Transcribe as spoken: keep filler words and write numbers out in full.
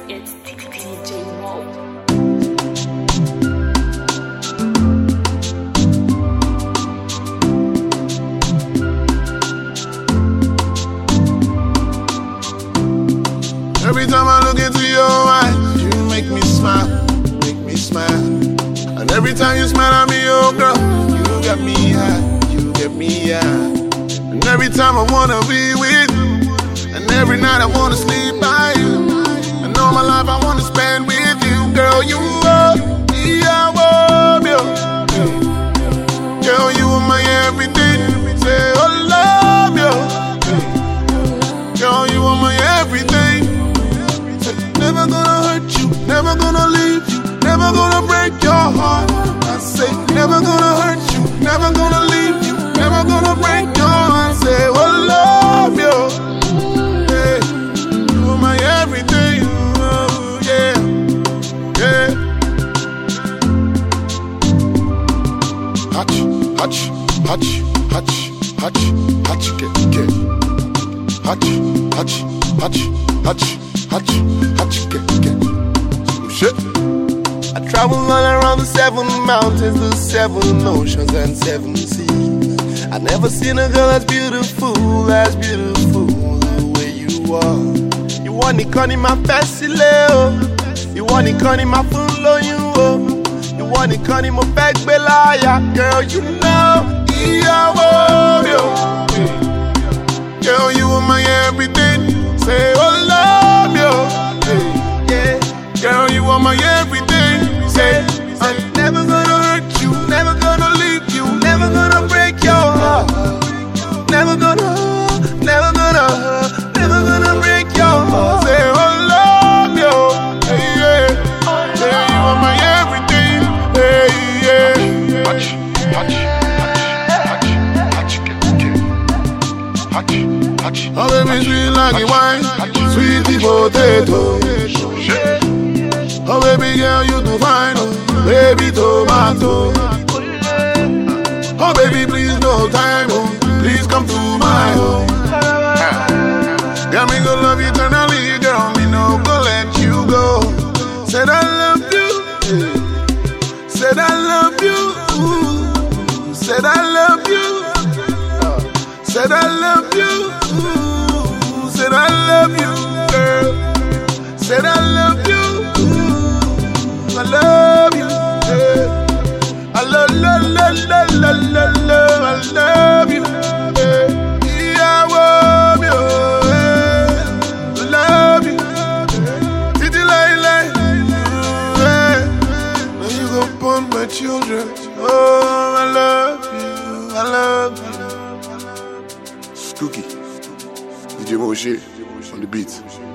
It's D J Mo. Every time I look into your eyes, you make me smile, make me smile. And every time you smile at me, oh girl, you got me high, you get me high. And every time I wanna be with you, and every night I wanna sleep by you. And all my life I wanna spend with you, girl. You are, yeah, I you. Girl, you are my everything. Say, oh, love you. Girl, you are my everything. Say, never gonna hurt you, never gonna leave you, never gonna break your heart. I say, never gonna hurt you, never gonna leave you, never gonna break your heart. Say, oh, love you. Yeah, you are my everything. Oh, yeah, yeah. Hutch, hutch, hutch, hutch, hutch, hutch, get, get. Hutch, hutch, hutch, hutch, hutch, hutch, get, get. Shit. I travel all around the seven mountains, the seven oceans and seven seas. I never seen a girl as beautiful, as beautiful the way you are. You want it, con in my facile. You want it, con in my full on you. You want it, con in my back belaya. Girl, you know, yeah, I love you. Girl, you are my everything. Say, oh, love you. Yeah, girl, you are my everything. Say, I'm never gonna hurt you, never gonna leave you, never gonna break your heart. Never gonna, never gonna, never gonna break your heart. Say, oh, love you. Hey, yeah. Say, you are my everything. Hey, yeah. Hutch, hutch, hutch, hutch, hutch, get, get. Hutch, hutch. Oh, baby, sweet like a wine, sweetie potato. Oh, baby girl, you do fine, oh, baby tomato. Oh, baby, please no time, oh, please come to my home. Girl, me go love you eternally, girl, me no go let you go. Said I love you, said I love you, said I love you, said I love you, said I love you, girl, said I love you. I love you, yeah. I love, love, love, love, love, love, love, I love you, yeah. Yeah, I love you, yeah. I love you, yeah. Titi like, like, yeah. Now you go born my children. Oh, I love you, I love you. Skooky, D J Moshe on the beat.